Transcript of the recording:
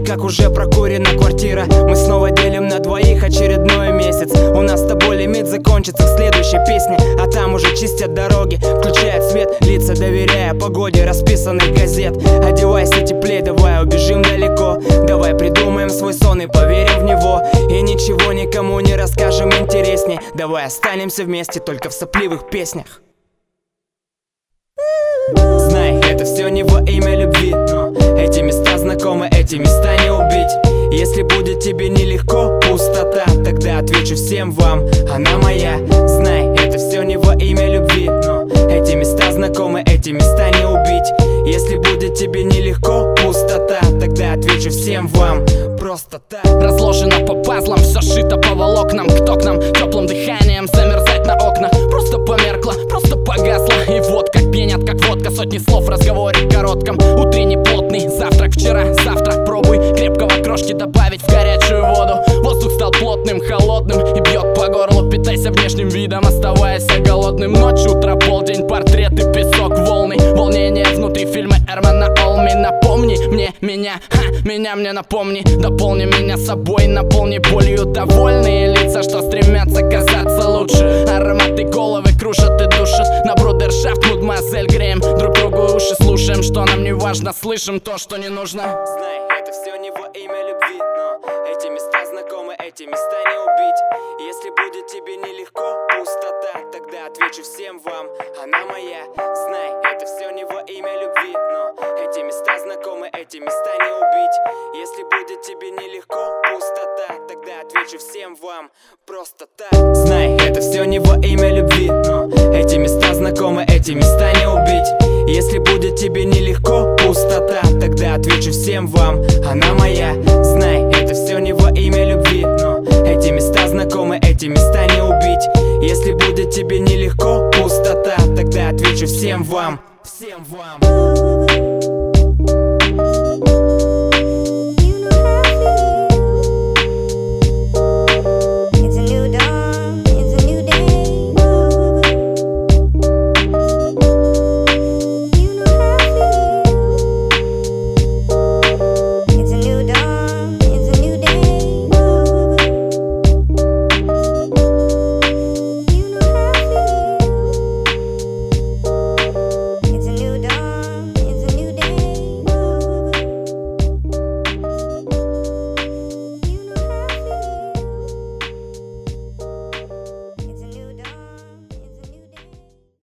как уже прокурена квартира. Мы снова делим на двоих очередной месяц. У нас с тобой лимит закончится в следующей песне, а там уже чистят дороги, включают свет, лица доверяя погоде расписанных газет. Одевайся теплее, давай убежим далеко. Давай придумаем свой сон и поверим в него. И ничего никому не расскажем интересней. Давай останемся вместе только в сопливых песнях. Знай, это все не во имя любви, но эти места знакомы, эти места не убить. Если будет тебе нелегко, пустота, тогда отвечу всем вам, она моя. Знай, это все не во имя любви, но эти места знакомы, эти места не убить. Если будет тебе нелегко, пустота, тогда отвечу всем вам, просто так. Разложено по пазлам, все шито по волокнам. Кто к нам теплым дыханием замерзать на окна? Просто померкла, просто погасла. И вот как пьянят, как водка, сотни слов в разговоре коротком. Утренний плотный завтрак вчера, завтра пробуй крепкого крошки добавить в горячую воду. Воздух стал плотным, холодным и бьет по горлу. Питайся внешним видом, оставаясь голодным. Ночь, утро, полдень, портреты, песок, волны. Волнение внутри фильма Эрмана Олми. Напомни мне меня, меня мне напомни. Дополни меня собой, наполни болью. Довольные лица, что стремятся казаться лучше. Ароматы головы крушат и душат. На брудершафт, мадемуазель, греем друг другу уши. Слушаем, что нам не важно, слышим то, что не нужно. Знай, это все не во имя любви, но эти места знакомы, эти места не убить. Если будет тебе нелегко, пустота, тогда отвечу всем вам, она моя. Знай, это все не во имя любви, но эти места знакомы, эти места не убить. Если будет тебе нелегко, пустота, тогда отвечу всем вам, просто так. Знай, это все не во имя любви, но эти места знакомы, эти места не убить. Если будет тебе нелегко, пустота, тогда отвечу всем вам, она моя. Знай, это все не во имя любви, но эти места знакомы, эти места не убить. Если будет тебе нелегко, пустота, тогда отвечу всем вам, всем вам.